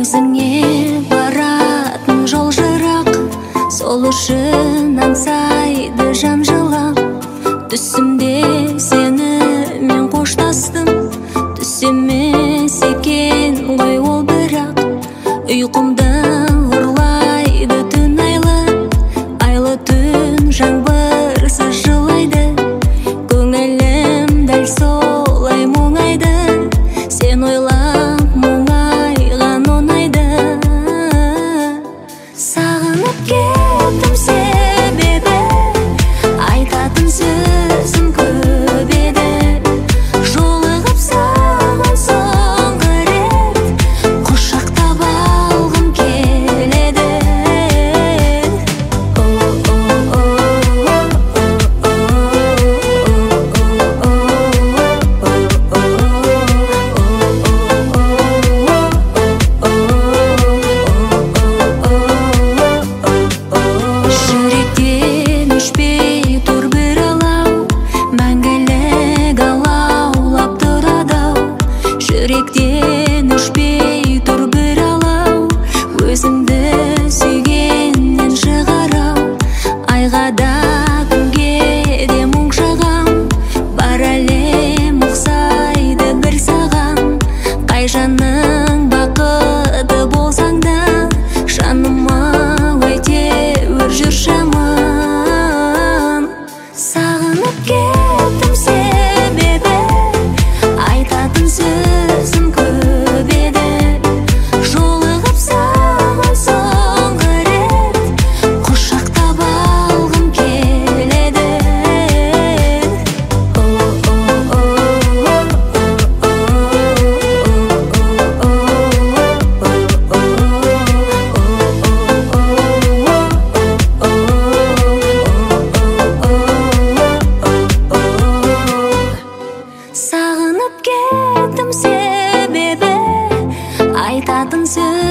өзіңе баратын жол жырақ, сол үшін аңсайды жан жылап. Түсімде сені мен қоштастым, түс емес екен ғой ол бірақ. Ұйқымды ұрлайды түн айлы түн жаңбырсыз жылайды. Көңілім дәл солай мұңайды, сен ойлап мұңайған оңайды. Сағынып кеттім себебі, айтатын сөзім көп еді. Жолығып саған соңғы рет, құшақтап алғым келеді. Жүректен өшпей тұр бір алау, мәңгілік алаулап тұрады-ау. Жүректен өшпей тұр бір алау, өзіңді сүйгеннен шығар-ау. Айға да күнге де мұң шағам, бар әлем ұқсайды бір саған. Қай жаның бақыты болсаң да, жаныма әйтеуір жүрші аман. Сағынып кеттім себебі, айтатын сөзім көп еді. Жолығып саған соңғы рет, құшақтап алғым келеді. Сағынып кеттім себебі, айтатын сөз